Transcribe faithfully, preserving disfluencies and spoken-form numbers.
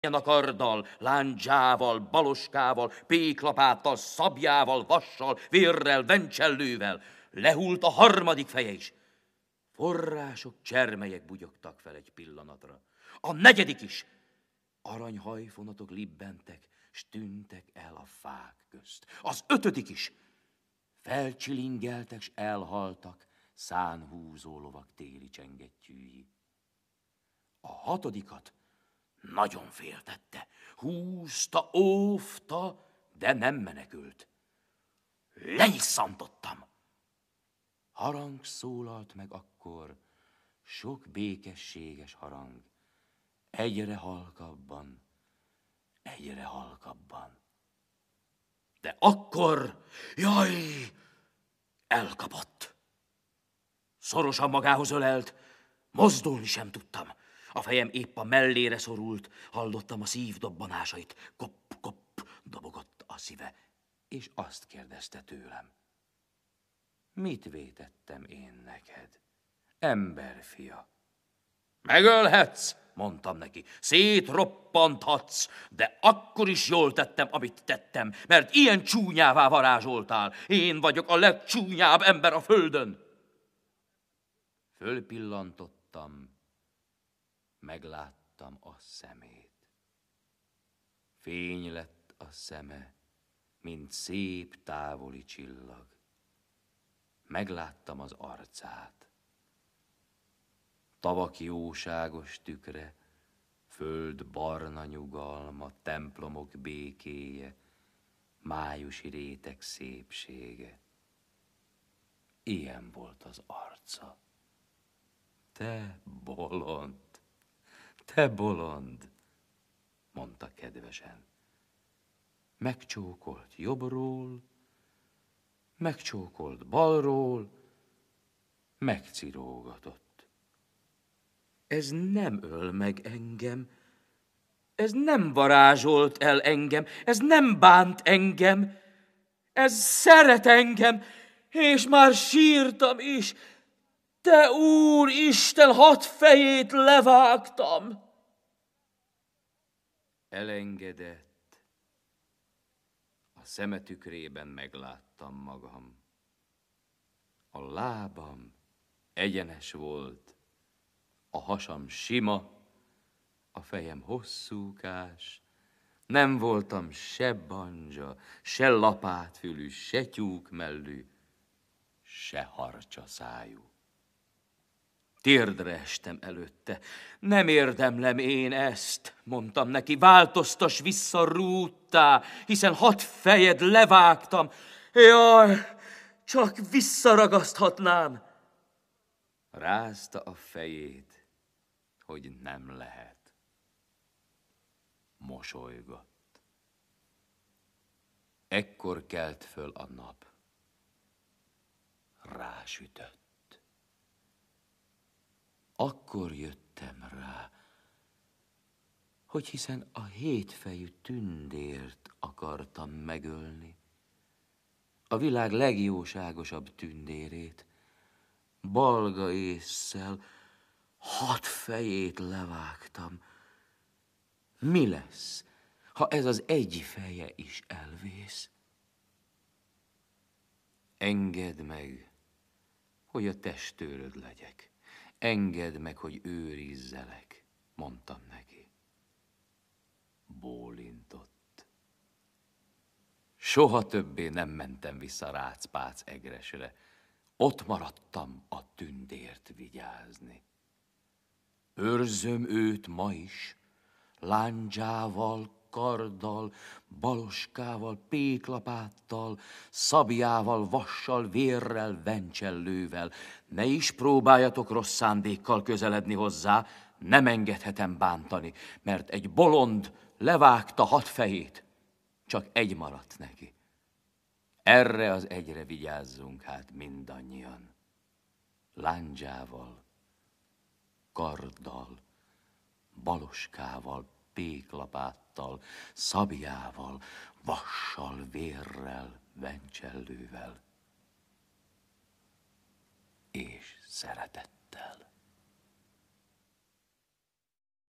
a karddal, lándzsával, baloskával, péklapáttal, szabjával, vassal, vérrel, vencsellővel. Lehult a harmadik feje is. Források, csermelyek bugyogtak fel egy pillanatra. A negyedik is. Aranyhajfonatok libbentek, s tűntek el a fák közt. Az ötödik is. Felcsilingeltek, s elhaltak szánhúzó lovak téli csengettyűi. A hatodikat nagyon féltette. Húzta, óvta, de nem menekült. Lenyisszantottam. Harang szólalt meg akkor, sok békességes harang. Egyre halkabban, egyre halkabban. De akkor, jaj, elkapott. Szorosan magához ölelt, mozdulni sem tudtam. A fejem épp a mellére szorult, hallottam a szív dobbanásait. Kopp, kopp, dobogott a szíve, és azt kérdezte tőlem. Mit vétettem én neked, emberfia? Megölhetsz, mondtam neki, szétroppanthatsz, de akkor is jól tettem, amit tettem, mert ilyen csúnyává varázsoltál. Én vagyok a legcsúnyább ember a földön. Fölpillantottam, megláttam a szemét. Fény lett a szeme, mint szép távoli csillag. Megláttam az arcát. Tavak jóságos tükre, föld barna nyugalma, templomok békéje, májusi réteg szépsége. Ilyen volt az arca. Te bolond, te bolond, mondta kedvesen. Megcsókolt jobbról, megcsókolt balról, megcirógatott. Ez nem öl meg engem, ez nem varázsolt el engem, ez nem bánt engem, ez szeret engem, és már sírtam is. Te Úr Isten, hat fejét levágtam. Elengedett, a szeme tükrében megláttam magam. A lábam egyenes volt, a hasam sima, a fejem hosszúkás, nem voltam se banja, se lapátfülű, se tyúkmellű, se harcsa szájú. Térdre estem előtte. Nem érdemlem én ezt, mondtam neki, változtas vissza rúttá, hiszen hat fejed levágtam. Jaj, csak visszaragaszthatnám. Rázta a fejét, hogy nem lehet. Mosolygott. Ekkor kelt föl a nap. Rásütött. Akkor jöttem rá, hogy hiszen a hétfejű tündért akartam megölni, a világ legjóságosabb tündérét, balga ésszel hat fejét levágtam. Mi lesz, ha ez az egy feje is elvész? Engedd meg, hogy a testőröd legyek. Engedd meg, hogy őrizzelek, mondtam neki. Bólintott. Soha többé nem mentem vissza Rácpác Egresre. Ott maradtam a tündért vigyázni. Őrzöm őt ma is, lándzsával, karddal, baloskával, péklapáttal, szabjával, vassal, vérrel, vencsellővel. Ne is próbáljatok rossz szándékkal közeledni hozzá, nem engedhetem bántani, mert egy bolond levágta hat fejét, csak egy maradt neki. Erre az egyre vigyázzunk hát mindannyian. Lándzsával, karddal, baloskával, péklapáttal, szabjával, vassal, vérrel, vencsellővel és szeretettel.